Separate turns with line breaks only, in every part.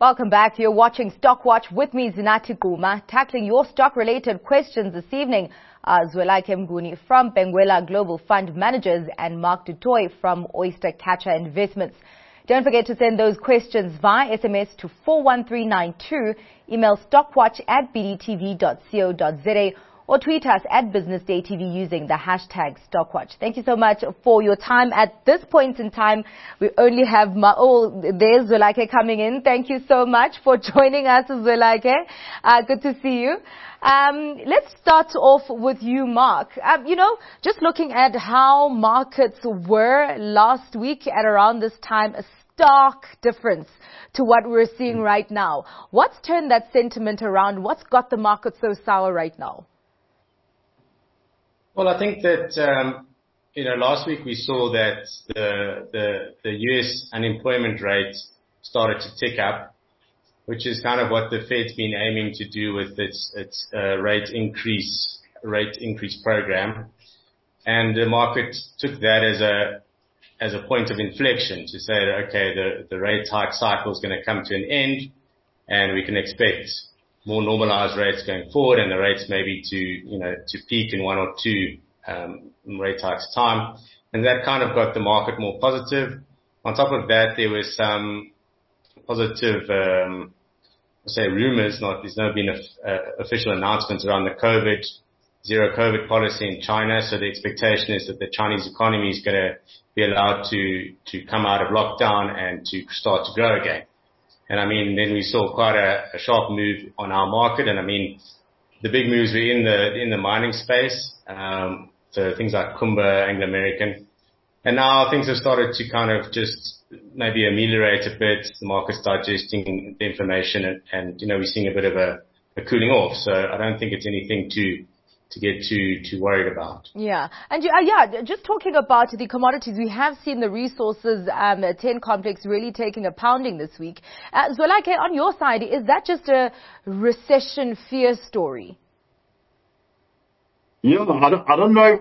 Welcome back. You're watching Stock Watch with me, Zinati Guma, tackling your stock-related questions this evening. Zwelakhe Mnguni from Benguela Global Fund Managers and Mark Du Toit from Oyster Catcher Investments. Don't forget to send those questions via SMS to 41392, email stockwatch@bdtv.co.za, or tweet us at Business Day TV using the hashtag Stockwatch. Thank you so much for your time. At this point in time, we only have there's Zwelakhe coming in. Thank you so much for joining us, Zwelakhe. Good to see you. Let's start off with you, Mark. Just looking at how markets were last week at around this time, a stark difference to what we're seeing right now. What's turned that sentiment around? What's got the market so sour right now?
Well, I think that, last week we saw that the US unemployment rate started to tick up, which is kind of what the Fed's been aiming to do with its rate increase program. And the market took that as a point of inflection to say, okay, the rate hike cycle is going to come to an end and we can expect more normalized rates going forward, and the rates maybe to peak in 1 or 2 rate hikes time. And that kind of got the market more positive. On top of that, there was some positive, rumors. There's not been official announcements around the zero COVID policy in China. So the expectation is that the Chinese economy is going to be allowed to come out of lockdown and to start to grow again. And then we saw quite a sharp move on our market. And the big moves were in the mining space. So things like Kumba, Anglo American. And now things have started to kind of just maybe ameliorate a bit. The market's digesting the information and we're seeing a bit of a cooling off. So I don't think it's anything to get too worried about.
Yeah. And just talking about the commodities, we have seen the resources, 10 complex really taking a pounding this week. Zwelakhe, on your side, is that just a recession fear story?
Yeah, I don't know.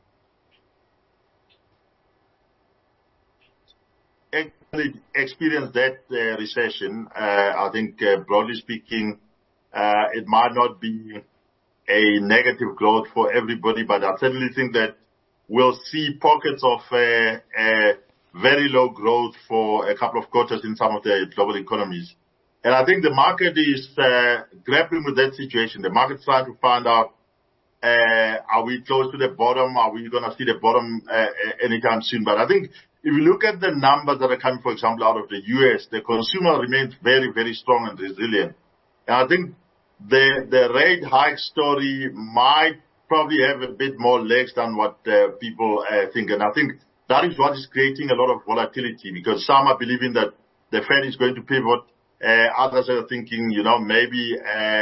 Actually experienced that recession. I think broadly speaking, it might not be a negative growth for everybody, but I certainly think that we'll see pockets of very low growth for a couple of quarters in some of the global economies. And I think the market is grappling with that situation. The market's trying to find out, are we close to the bottom? Are we going to see the bottom anytime soon? But I think if you look at the numbers that are coming, for example, out of the US, the consumer remains very, very strong and resilient. And I think the rate hike story might probably have a bit more legs than what people think. And I think that is what is creating a lot of volatility, because some are believing that the Fed is going to pivot. Others are thinking, maybe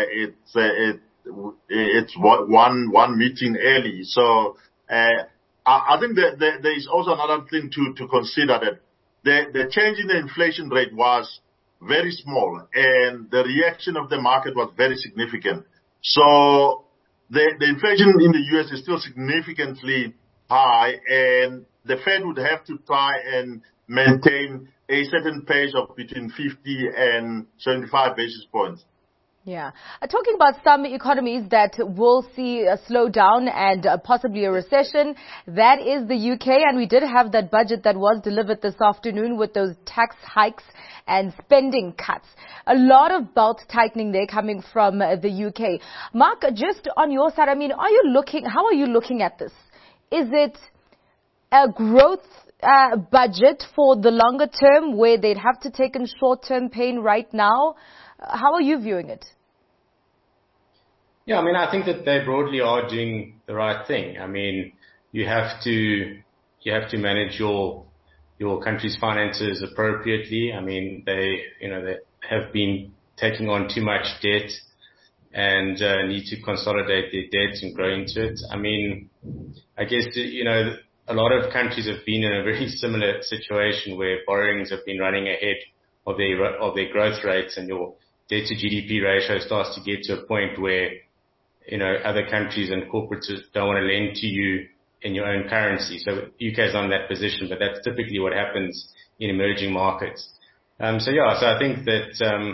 it's one meeting early. So I think that there is also another thing to consider, that the change in the inflation rate was very small, and the reaction of the market was very significant. So the inflation in the US is still significantly high, and the Fed would have to try and maintain a certain pace of between 50 and 75 basis points.
Yeah. Talking about some economies that will see a slowdown and possibly a recession, that is the UK. And we did have that budget that was delivered this afternoon with those tax hikes and spending cuts. A lot of belt tightening there coming from the UK. Mark, just on your side, how are you looking at this? Is it a growth budget for the longer term where they'd have to take in short-term pain right now? How are you viewing it?
Yeah, I think that they broadly are doing the right thing. You have to manage your country's finances appropriately. They have been taking on too much debt and need to consolidate their debt and grow into it. I guess, a lot of countries have been in a very similar situation where borrowings have been running ahead of their growth rates, and your debt to GDP ratio starts to get to a point where, other countries and corporates don't want to lend to you in your own currency. So UK is on that position, but that's typically what happens in emerging markets. So I think that,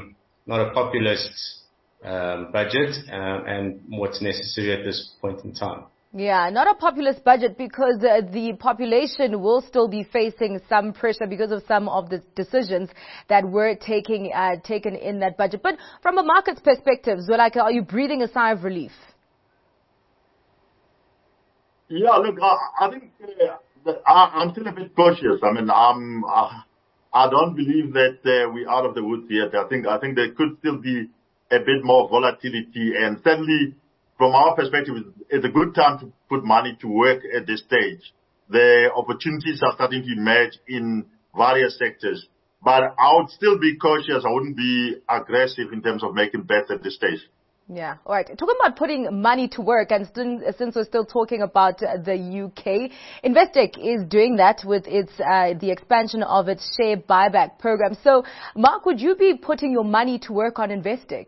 not a populist budget, and what's necessary at this point in time.
Yeah, not a populist budget because the population will still be facing some pressure because of some of the decisions that were taken in that budget. But from a market's perspective, Zwelakhe, are you breathing a sigh of relief?
Yeah, look, I think I'm still a bit cautious. I mean, I don't believe that we're out of the woods yet. I think there could still be a bit more volatility, and certainly from our perspective, it's a good time to put money to work at this stage. The opportunities are starting to emerge in various sectors, but I would still be cautious. I wouldn't be aggressive in terms of making bets at this stage.
Yeah. All right. Talking about putting money to work, and since we're still talking about the UK, Investec is doing that with its the expansion of its share buyback program. So, Mark, would you be putting your money to work on Investec?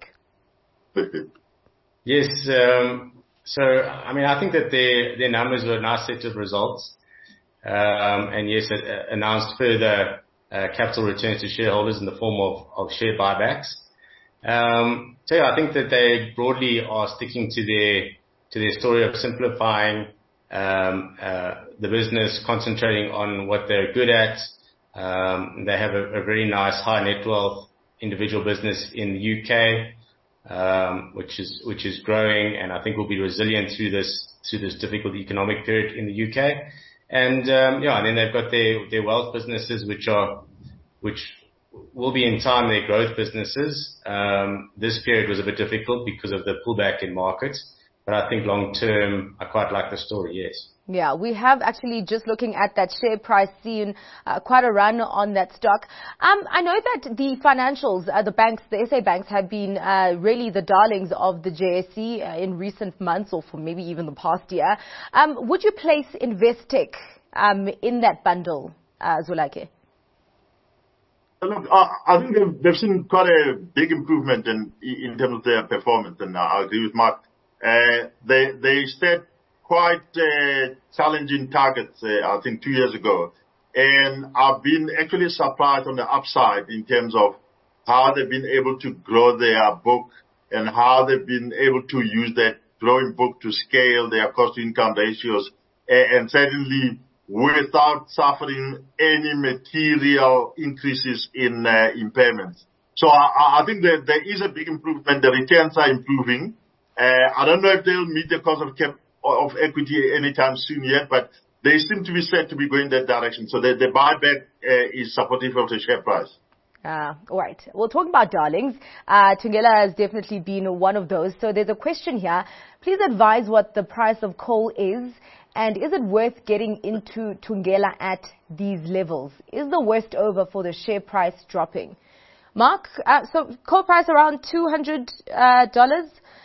Yes. So, I mean, I think that their numbers were a nice set of results. And yes, it announced further capital returns to shareholders in the form of share buybacks. So yeah, I think that they broadly are sticking to their story of simplifying the business, concentrating on what they're good at. They have a very nice high net wealth individual business in the UK, which is growing, and I think will be resilient through this difficult economic period in the UK. And yeah, and then they've got their wealth businesses, which will be in time their growth businesses. This period was a bit difficult because of the pullback in markets, but I think long term, I quite like the story, yes.
Yeah, we have actually, just looking at that share price, seen quite a run on that stock. I know that the financials, the banks, the SA banks have been really the darlings of the JSE in recent months, or for maybe even the past year. Would you place Investec in that bundle, Zwelakhe?
Look, I think they've seen quite a big improvement in terms of their performance, and I agree with Mark. They set quite challenging targets, I think 2 years ago, and I've been actually surprised on the upside in terms of how they've been able to grow their book and how they've been able to use that growing book to scale their cost-to-income ratios, and certainly without suffering any material increases in impairments. So I think that there is a big improvement. The returns are improving. I don't know if they'll meet the cost of equity anytime soon yet, but they seem to be set to be going that direction. So the buyback is supportive of the share price.
All right. We'll talk about darlings. Thungela has definitely been one of those. So there's a question here. Please advise what the price of coal is, and is it worth getting into Thungela at these levels? Is the worst over for the share price dropping? Mark, so coal price around $200.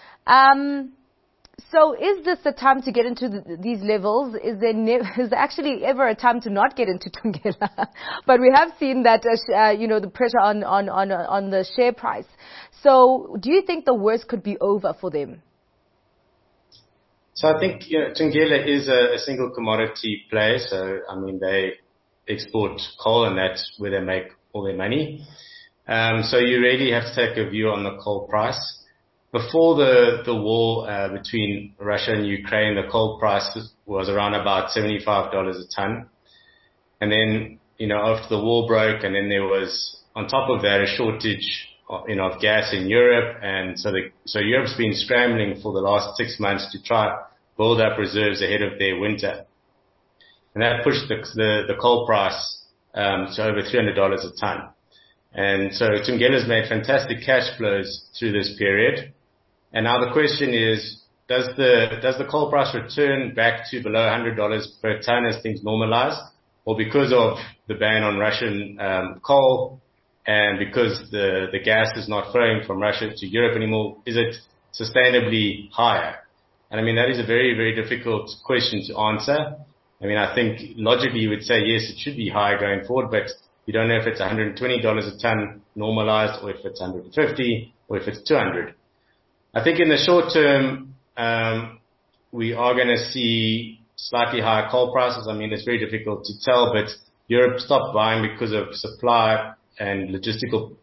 So is this the time to get into these levels? Is there actually ever a time to not get into Thungela? But we have seen that, the pressure on the share price. So do you think the worst could be over for them?
So I think Thungela is a single commodity play. So, I mean, they export coal, and that's where they make all their money. So you really have to take a view on the coal price. Before the war between Russia and Ukraine, the coal price was around about $75 a ton. And then, after the war broke, and then there was, on top of that, a shortage of gas in Europe. And so Europe's been scrambling for the last 6 months to try build up reserves ahead of their winter. And that pushed the coal price to over $300 a ton. And so Thungela's made fantastic cash flows through this period. And now the question is, does the coal price return back to below $100 per ton as things normalize? Or because of the ban on Russian coal, and because the gas is not flowing from Russia to Europe anymore, is it sustainably higher? And I mean, that is a very, very difficult question to answer. I mean, I think logically you would say, yes, it should be higher going forward, but you don't know if it's $120 a ton normalized, or if it's 150, or if it's 200. I think in the short term, we are going to see slightly higher coal prices. I mean, it's very difficult to tell, but Europe stopped buying because of supply and logistical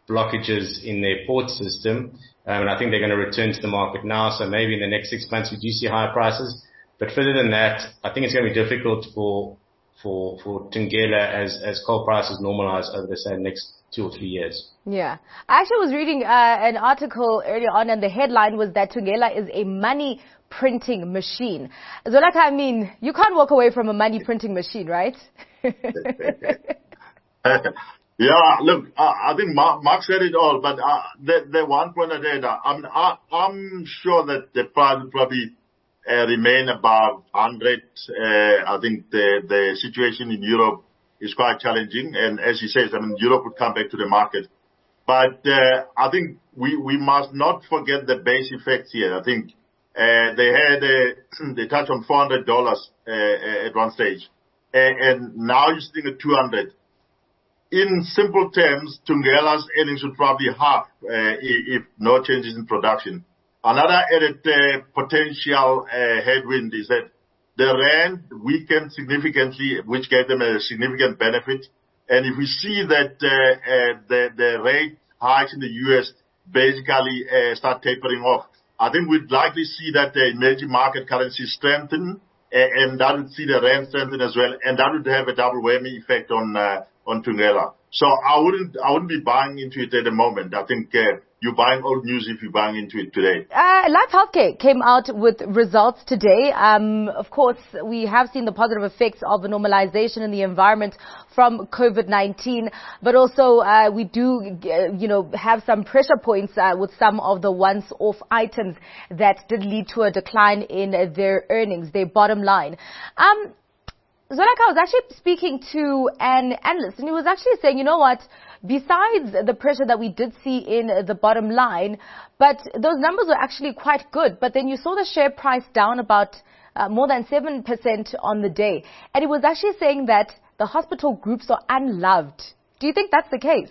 blockages in their port system. And I think they're going to return to the market now. So maybe in the next 6 months we do see higher prices. But further than that, I think it's going to be difficult for Thungela as coal prices normalize over the say next 2 or 3 years.
Yeah. I actually was reading an article earlier on, and the headline was that Thungela is a money printing machine. Zwelakhe, I mean, you can't walk away from a money printing machine, right?
Yeah, look, I think Mark said it all, but the one point I did, I'm sure that the price will probably remain above 100. I think the situation in Europe is quite challenging, and as he says, I mean, Europe would come back to the market. But I think we must not forget the base effects here. I think they touched on $400 at one stage, and now you're sitting at 200. In simple terms, Thungela's earnings would probably half if no changes in production. Another added potential headwind is that the rand weakened significantly, which gave them a significant benefit. And if we see that the rate hikes in the U.S. basically start tapering off, I think we'd likely see that the emerging market currencies strengthen, and that would see the rand strengthen as well, and that would have a double whammy effect on Thungela. So I wouldn't be buying into it at the moment. I think you're buying old news if you're buying into it today.
Life Healthcare came out with results today. Of course, we have seen the positive effects of the normalization in the environment from COVID-19, but also we do, have some pressure points with some of the once-off items that did lead to a decline in their earnings, their bottom line. Zwelakhe, I was actually speaking to an analyst, and he was actually saying, you know what, besides the pressure that we did see in the bottom line, but those numbers were actually quite good. But then you saw the share price down about more than 7% on the day. And he was actually saying that the hospital groups are unloved. Do you think that's the case?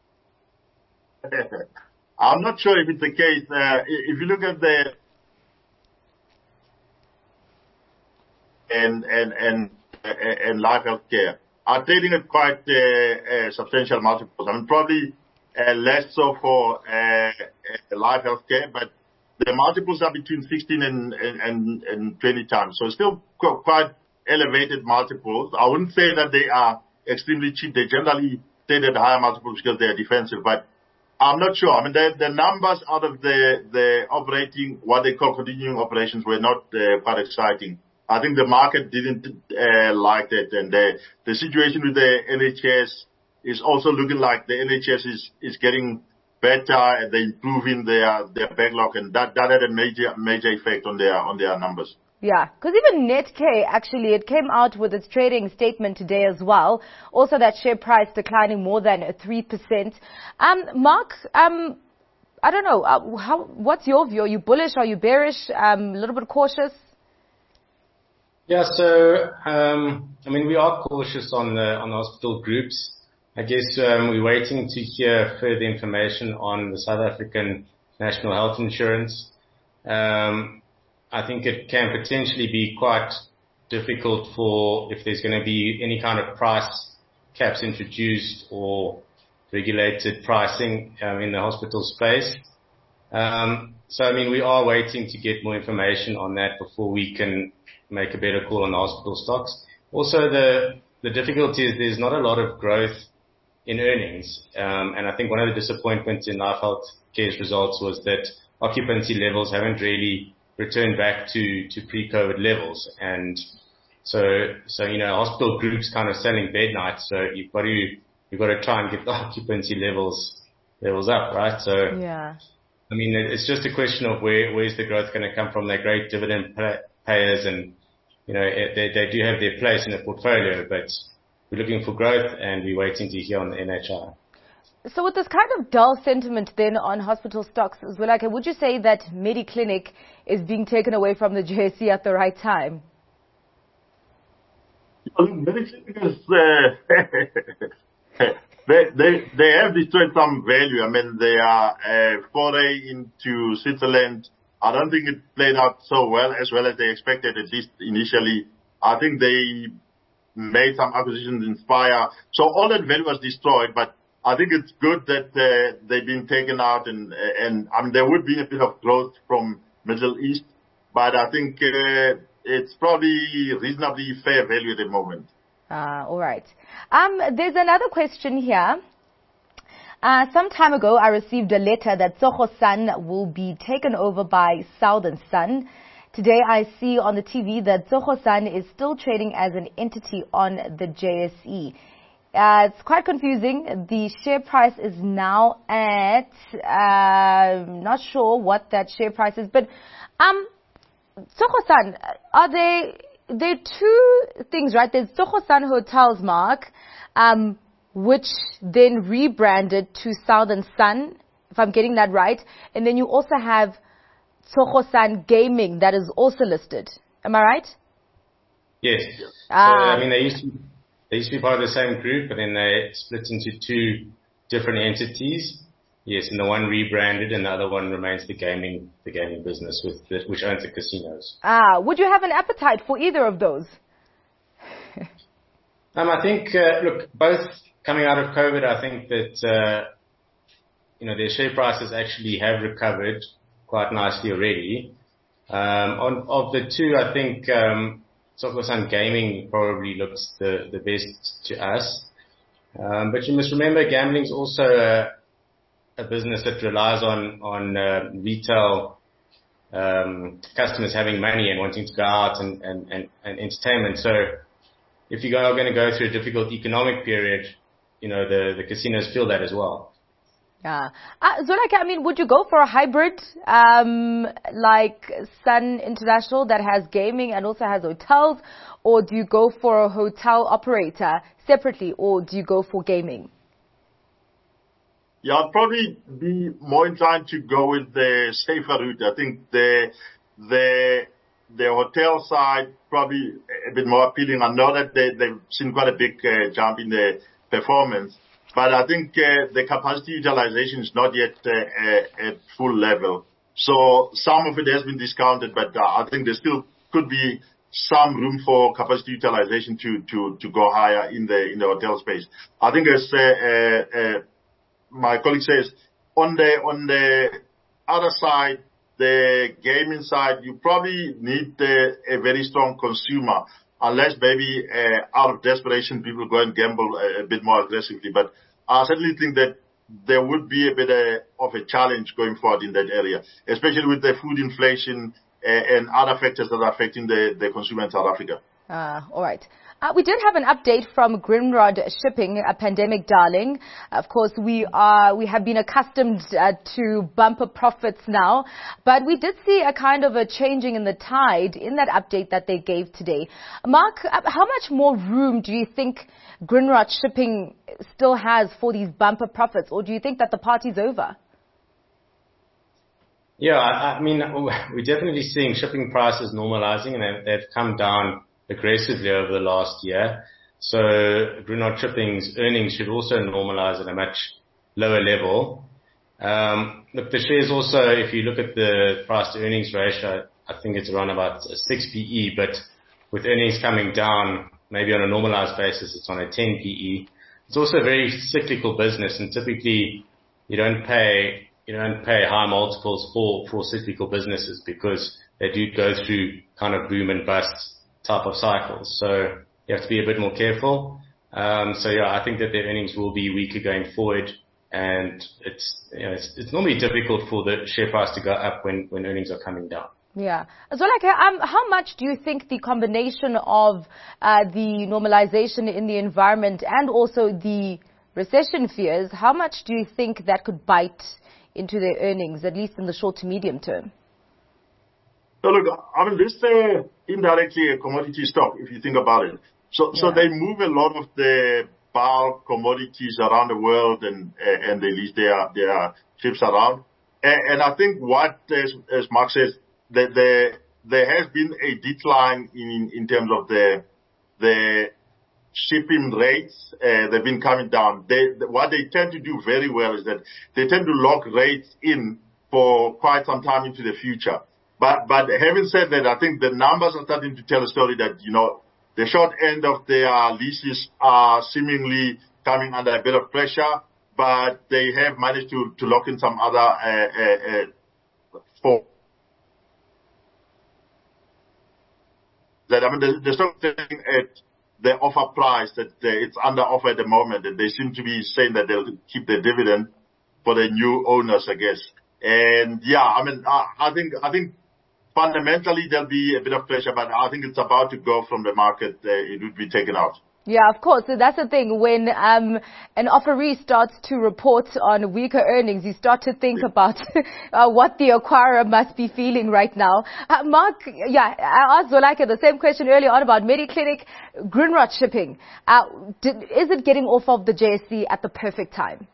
I'm not sure if it's the case. If you look at the and Life Healthcare are trading at quite substantial multiples. I mean, probably less so for Life Healthcare, but the multiples are between 16 and 20 times. So still quite elevated multiples. I wouldn't say that they are extremely cheap. They generally trade at higher multiples because they are defensive, but I'm not sure. I mean, the numbers out of the operating, what they call continuing operations, were not quite exciting. I think the market didn't like that, and the situation with the NHS is also looking like the NHS is getting better, and they're improving their backlog, and that had a major effect on their numbers.
Yeah, because even Netcare, actually, it came out with its trading statement today as well. Also, that share price declining more than 3%. Mark, I don't know, what's your view? Are you bullish? Are you bearish? A little bit cautious?
Yeah, so, I mean, we are cautious on the hospital groups. I guess, we're waiting to hear further information on the South African National Health Insurance. I think it can potentially be quite difficult if there's going to be any kind of price caps introduced or regulated pricing, in the hospital space. So, I mean, we are waiting to get more information on that before we can make a better call on the hospital stocks. Also, the difficulty is there's not a lot of growth in earnings. And I think one of the disappointments in Life Healthcare's results was that occupancy levels haven't really returned back to pre-COVID levels. And so, hospital groups kind of selling bed nights. So you've got to try and get the occupancy levels up, right? So, yeah. I mean, it's just a question of where's the growth going to come from. They're great dividend payers, and they do have their place in the portfolio, but we're looking for growth, and we're waiting to hear on the NHI.
So with this kind of dull sentiment then on hospital stocks, Zwelakhe, would you say that Mediclinic is being taken away from the JSE at the right time?
Mediclinic is they have destroyed some value. I mean, they are foray into Switzerland. I don't think it played out so well as they expected, at least initially. I think they made some acquisitions in Spire. So all that value was destroyed, but I think it's good that they've been taken out, and I mean there would be a bit of growth from Middle East, but I think it's probably reasonably fair value at the moment.
All right. There's another question here. Some time ago, I received a letter that Tsogo Sun will be taken over by Southern Sun. Today, I see on the TV that Tsogo Sun is still trading as an entity on the JSE. It's quite confusing. The share price is now at, not sure what that share price is, but Tsogo Sun, there are two things, right? There's Tsogo Sun Hotels, Mark, which then rebranded to Southern Sun, if I'm getting that right. And then you also have Tsogo Sun Gaming that is also listed. Am I right?
Yes. So, I mean, they used to be part of the same group, but then they split into two different entities. Yes, and the one rebranded, and the other one remains the gaming business which owns the casinos.
Would you have an appetite for either of those?
I think, look, both coming out of COVID, I think that, their share prices actually have recovered quite nicely already. Of the two, I think, Tsogo Sun Gaming probably looks the best to us. But you must remember gambling is also a business that relies on retail, customers having money and wanting to go out and entertainment. So if you are going to go through a difficult economic period, the casinos feel that as well.
Yeah. Zwelakhe, I mean, would you go for a hybrid, like Sun International that has gaming and also has hotels, or do you go for a hotel operator separately, or do you go for gaming?
Yeah, I'd probably be more inclined to go with the safer route. I think the hotel side probably a bit more appealing. I know that they've seen quite a big jump in the performance, but I think the capacity utilization is not yet at full level. So some of it has been discounted, but I think there still could be some room for capacity utilization to go higher in the hotel space. I think as my colleague says, on the other side, the gaming side, you probably need a very strong consumer, unless maybe out of desperation people go and gamble a bit more aggressively. But I certainly think that there would be a bit of a challenge going forward in that area, especially with the food inflation and other factors that are affecting the consumer in South Africa.
All right. We did have an update from Grindrod Shipping, a pandemic darling. Of course, we have been accustomed to bumper profits now, but we did see a kind of a changing in the tide in that update that they gave today. Mark, how much more room do you think Grindrod Shipping still has for these bumper profits, or do you think that the party's over?
Yeah, I mean, we're definitely seeing shipping prices normalizing, and they've come down aggressively over the last year. So Grindrod Shipping's earnings should also normalize at a much lower level. Look, the shares also, if you look at the price to earnings ratio, I think it's around about a 6 PE, but with earnings coming down, maybe on a normalized basis, it's on a 10 PE. It's also a very cyclical business, and typically you don't pay high multiples for cyclical businesses because they do go through kind of boom and bust type of cycles. So you have to be a bit more careful. So yeah, I think that their earnings will be weaker going forward, and it's normally difficult for the share price to go up when earnings are coming down.
Yeah. So how much do you think the combination of the normalization in the environment and also the recession fears, how much do you think that could bite into their earnings, at least in the short to medium term?
So look, I mean, this is indirectly a commodity stock, if you think about it. So they move a lot of the bulk commodities around the world, and they lease their ships around. And I think what, as Mark says, there has been a decline in terms of the shipping rates. They've been coming down. What they tend to do very well is that they tend to lock rates in for quite some time into the future. But having said that, I think the numbers are starting to tell a story that, the short end of their leases are seemingly coming under a bit of pressure. but they have managed to lock in some other for that. I mean, the stock trading at the offer price that it's under offer at the moment, and they seem to be saying that they'll keep the dividend for the new owners, I guess. And yeah, I mean, I think fundamentally there'll be a bit of pressure, but I think it's about to go from the market. It would be taken out.
Yeah, of course. So that's the thing. When an offeree starts to report on weaker earnings, you start to think about what the acquirer must be feeling right now. Mark, yeah, I asked Zwelakhe the same question earlier on about Mediclinic, Grindrod Shipping. Is it getting off of the JSE at the perfect time?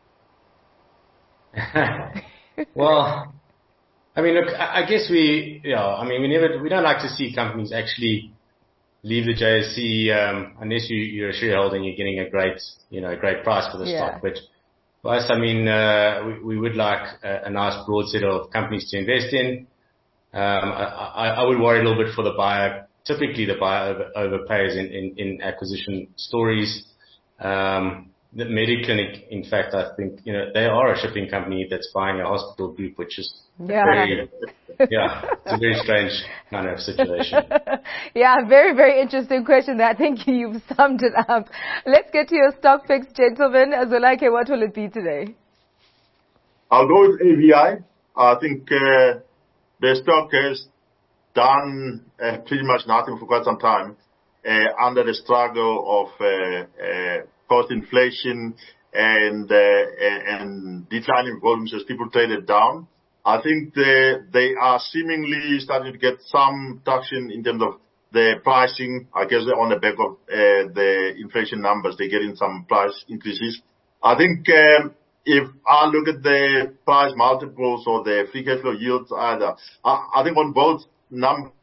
Well, I mean, look, I guess we don't like to see companies actually leave the JSE unless you're a shareholder and you're getting a great price for the stock. But for us, I mean, we would like a nice broad set of companies to invest in. I would worry a little bit for the buyer. Typically, the buyer overpays in acquisition stories. The Mediclinic, in fact, I think, they are a shipping company that's buying a hospital group, which is it's a very strange kind of situation.
Yeah, very, very interesting question. I think you've summed it up. Let's get to your stock picks, gentlemen. Zwelakhe, what will it be today?
I'll go with AVI. I think the stock has done pretty much nothing for quite some time under the struggle of cost inflation and declining volumes as people traded down. I think they are seemingly starting to get some traction in terms of the pricing. I guess on the back of the inflation numbers, they're getting some price increases. I think if I look at the price multiples or the free cash flow yields either, I think on both numbers,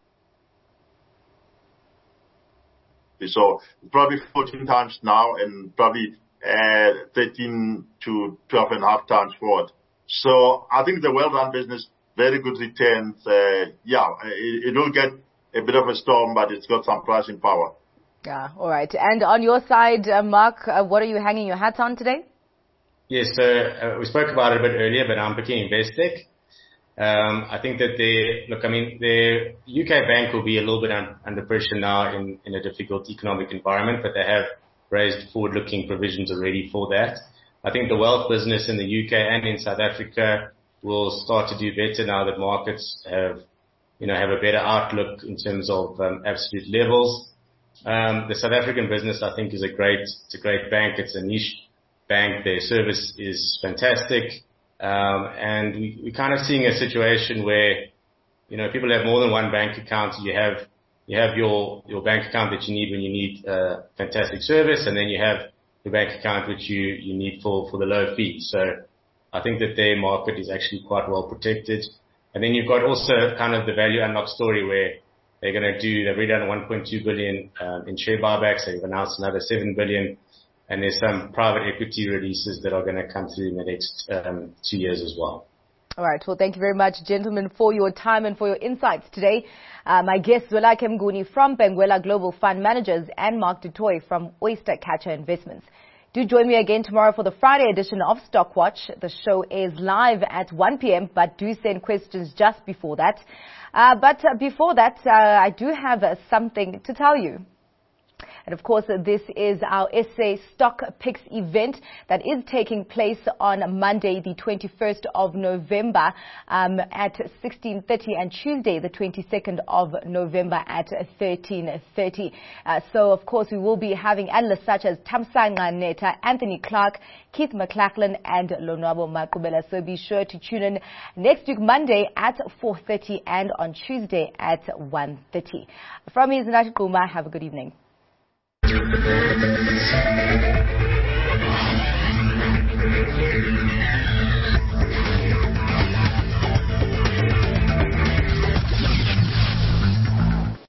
so probably 14 times now and probably 13 to 12.5 times forward. So I think the well-run business, very good returns. It will get a bit of a storm, but it's got some pricing power.
Yeah, all right. And on your side, Mark, what are you hanging your hat on today?
Yes, so we spoke about it a bit earlier, but I'm picking Investec. I think that the UK bank will be a little bit under pressure now in a difficult economic environment, but they have raised forward-looking provisions already for that. I think the wealth business in the UK and in South Africa will start to do better now that markets have a better outlook in terms of absolute levels. The South African business, I think, it's a great bank. It's a niche bank. Their service is fantastic. And we're kind of seeing a situation where, people have more than one bank account. You have your bank account that you need when you need fantastic service, and then you have the bank account which you need for the low fee. So I think that their market is actually quite well protected. And then you've got also kind of the value unlock story where they've already done 1.2 billion in share buybacks. They've announced another 7 billion. And there's some private equity releases that are going to come through in the next 2 years as well.
All right. Well, thank you very much, gentlemen, for your time and for your insights today. My guests, Zwelakhe Mnguni from Benguela Global Fund Managers and Mark du Toit from Oyster Catcher Investments. Do join me again tomorrow for the Friday edition of Stock Watch. The show is live at 1 p.m., but do send questions just before that. But before that, I do have something to tell you. And of course, this is our SA Stock Picks event that is taking place on Monday, the 21st of November at 16:30 and Tuesday, the 22nd of November at 13:30. So, of course, we will be having analysts such as Thamsanqa Neta, Anthony Clark, Keith McLachlan and Lonwabo Maqubela. So be sure to tune in next week, Monday at 4:30 and on Tuesday at 1:30. From me, Zinati Kuma. Have a good evening. Thank you.